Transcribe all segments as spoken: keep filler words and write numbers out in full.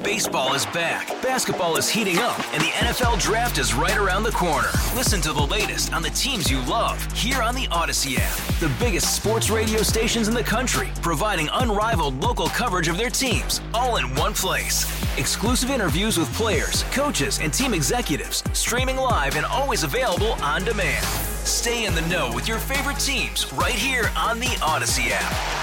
Baseball is back, basketball is heating up, and the N F L Draft is right around the corner. Listen to the latest on the teams you love here on the Odyssey app. The biggest sports radio stations in the country, providing unrivaled local coverage of their teams, all in one place. Exclusive interviews with players, coaches, and team executives, streaming live and always available on demand. Stay in the know with your favorite teams right here on the Odyssey app.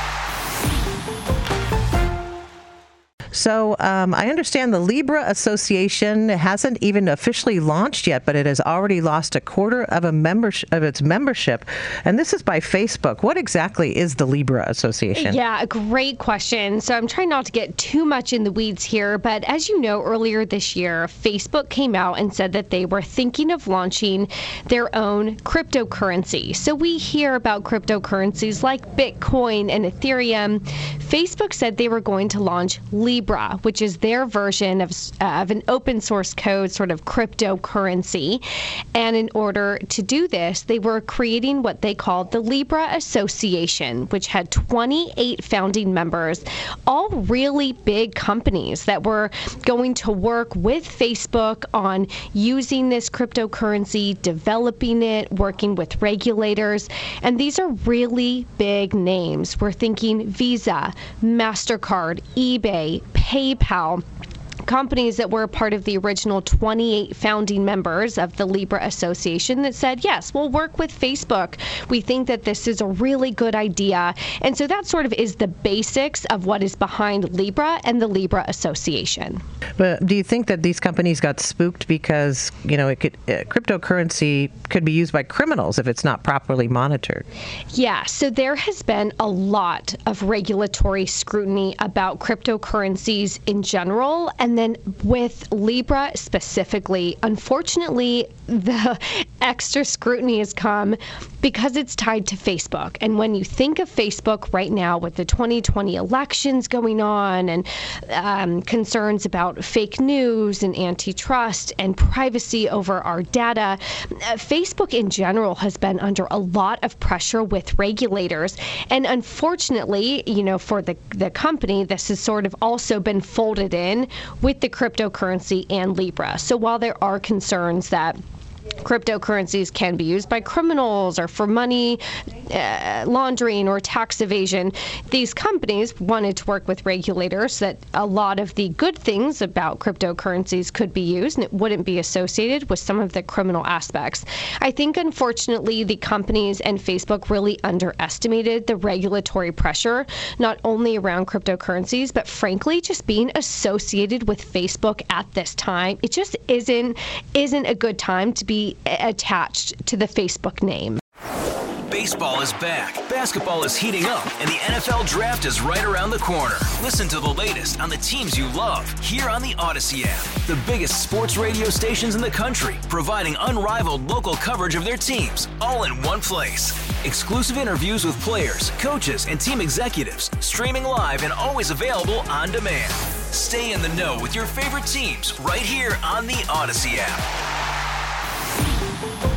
So um, I understand the Libra Association hasn't even officially launched yet, but it has already lost a quarter of a membership of its membership, and this is by Facebook. What exactly is the Libra Association? Yeah, a great question. So I'm trying not to get too much in the weeds here, but as you know, earlier this year, Facebook came out and said that they were thinking of launching their own cryptocurrency. So we hear about cryptocurrencies like Bitcoin and Ethereum. Facebook said they were going to launch Libra. Libra, which is their version of, uh, of an open source code sort of cryptocurrency. And in order to do this, they were creating what they called the Libra Association, which had twenty-eight founding members, all really big companies that were going to work with Facebook on using this cryptocurrency, developing it, working with regulators. And these are really big names. We're thinking Visa, MasterCard, eBay, PayPal, companies that were part of the original twenty-eight founding members of the Libra Association that said, yes, we'll work with Facebook. We think that this is a really good idea. And so that sort of is the basics of what is behind Libra and the Libra Association. But do you think that these companies got spooked because, you know, it could uh, cryptocurrency could be used by criminals if it's not properly monitored? Yeah, so there has been a lot of regulatory scrutiny about cryptocurrencies in general, and then with Libra specifically. Unfortunately, the extra scrutiny has come because it's tied to Facebook. And when you think of Facebook right now with the twenty twenty elections going on and um, concerns about fake news and antitrust and privacy over our data, uh, Facebook in general has been under a lot of pressure with regulators. And unfortunately, you know, for the, the company, this has sort of also been folded in with the cryptocurrency and Libra. So while there are concerns that cryptocurrencies can be used by criminals or for money uh, laundering or tax evasion, these companies wanted to work with regulators that a lot of the good things about cryptocurrencies could be used and it wouldn't be associated with some of the criminal aspects. I think, unfortunately, the companies and Facebook really underestimated the regulatory pressure, not only around cryptocurrencies, but frankly, just being associated with Facebook at this time. It just isn't isn't a good time to be attached to the Facebook name. Baseball is back, basketball is heating up, and the N F L Draft is right around the corner. Listen to the latest on the teams you love here on the Odyssey app. The biggest sports radio stations in the country, providing unrivaled local coverage of their teams, all in one place. Exclusive interviews with players, coaches, and team executives, streaming live and always available on demand. Stay in the know with your favorite teams right here on the Odyssey app.